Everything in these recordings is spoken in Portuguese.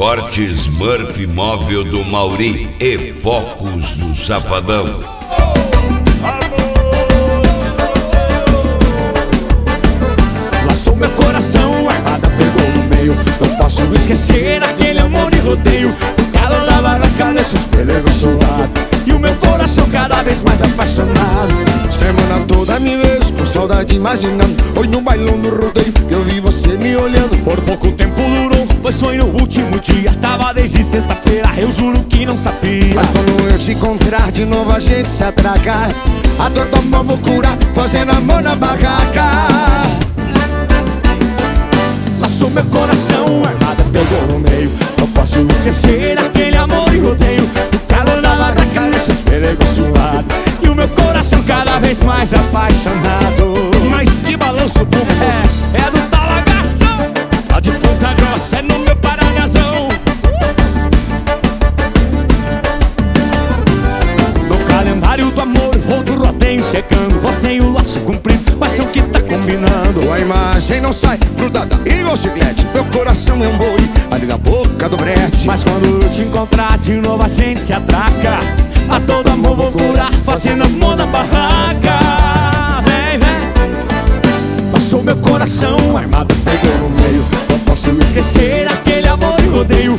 Forte Smurf móvel do Mauri e Focus do Safadão. Laçou meu coração, a armada pegou no meio. Não posso esquecer aquele amor de rodeio. O calor da barraca desses pelegos suados e o meu coração cada vez mais apaixonado. Semana toda me vejo com saudade imaginando. Hoje no bailão do rodeio eu vi você me olhando. Por pouco tempo durou, pois foi no último dia. Tava desde sexta-feira, eu juro que não sabia. Mas quando eu te encontrar de novo a gente se atracar. A dor do amor vou curar, fazendo amor na barraca. Laçou meu coração, a armada pegou no meio. Não posso esquecer aquele amor e rodeio. O calor da barraca nesses pelegos suados e o meu coração cada vez mais apaixonado. Mas que balanço bom, É do Talagação, lá de Ponta Grossa, é no meu Parangazão. No calendário do amor, outro rodeio chegando. Você e o laço cumprido, mas é o que tá combinando. Tua imagem não sai grudada igual chiclete. Meu coração é um boi ali na boca do brete. Mas quando eu te encontrar de novo a gente se atraca. A todo amor vou curar, fazendo amor na barraca. Vem, vem. Passou meu coração, a armada pegou no meio. Não posso esquecer aquele amor e rodeio.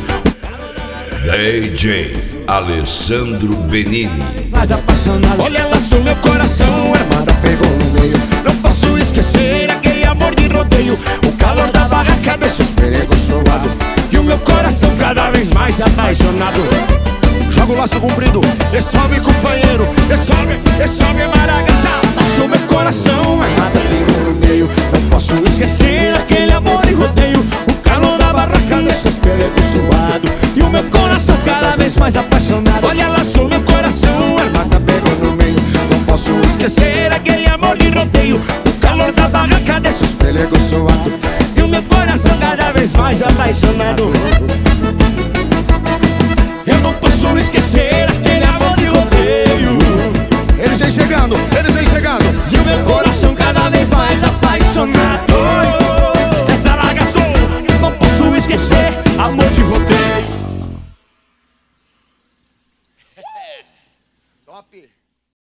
DJ Alessandro Benini. Mais apaixonado, olha, laçou meu coração, a armada pegou no meio. Não posso esquecer aquele amor de rodeio. O calor da barraca desses pelegos suados e o meu coração cada vez mais apaixonado. Joga o laço comprido, e sobe companheiro, E sobe maracatá. Laçou meu coração, a armada pegou no meio. Não posso esquecer aquele amor e rodeio. O calor da barraca desses pelegos suados e o meu coração cada vez mais apaixonado. Olha, laçou meu coração, a armada pegou no meio. Não posso esquecer aquele amor de rodeio. O calor da barraca desses pelegos suados e o meu coração cada vez mais apaixonado. Eu não posso esquecer aquele amor de rodeio. Eles vem chegando, eles vem chegando. E o meu coração